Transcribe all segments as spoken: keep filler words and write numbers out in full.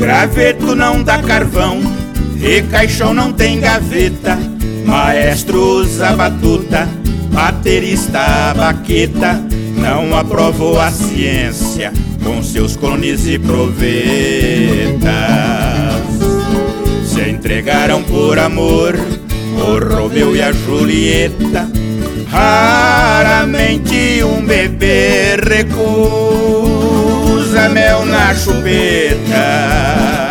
Graveto não dá carvão e caixão não tem gaveta. Maestro usa batuta, baterista a baqueta. Não aprovou a ciência com seus clones e provetas. Se entregaram por amor o Romeu e a Julieta. Raramente um bebê recusa mel na chupeta.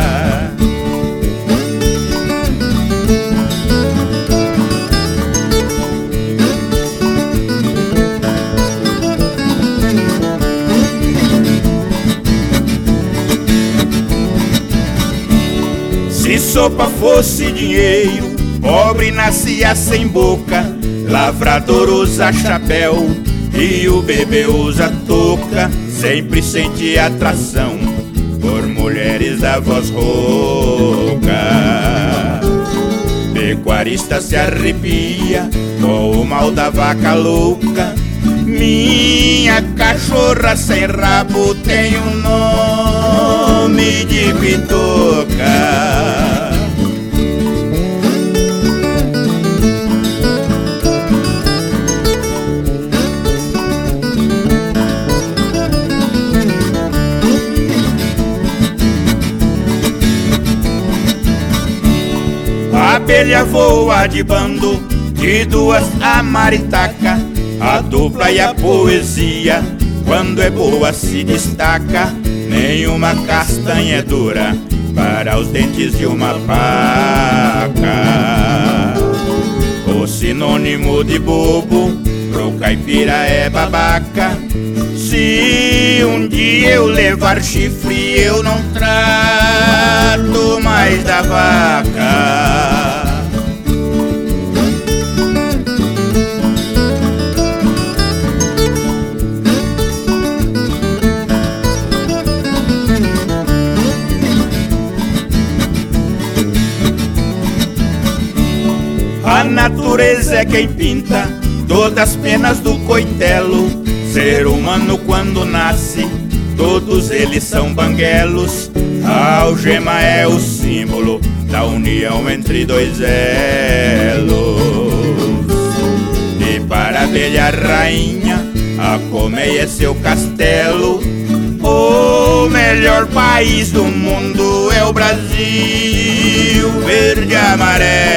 Se sopa fosse dinheiro, pobre nascia sem boca. Lavrador usa chapéu e o bebê usa touca. Sempre sente atração por mulheres da voz rouca. Pecuarista se arrepia com o mal da vaca louca. Minha cachorra sem rabo tem um nome de bitoca. A abelha voa de bando, de duas a maritaca. A dupla e a poesia, quando é boa se destaca. Nenhuma castanha é dura para os dentes de uma paca. O sinônimo de bobo pro caipira é babaca. Se um dia eu levar chifre, eu não trato mais da vaca. A natureza é quem pinta todas as penas do coitelo. Ser humano quando nasce, todos eles são banguelos. A algema é o símbolo da união entre dois elos. E para a abelha rainha, a colmeia é seu castelo. O melhor país do mundo é o Brasil, verde e amarelo.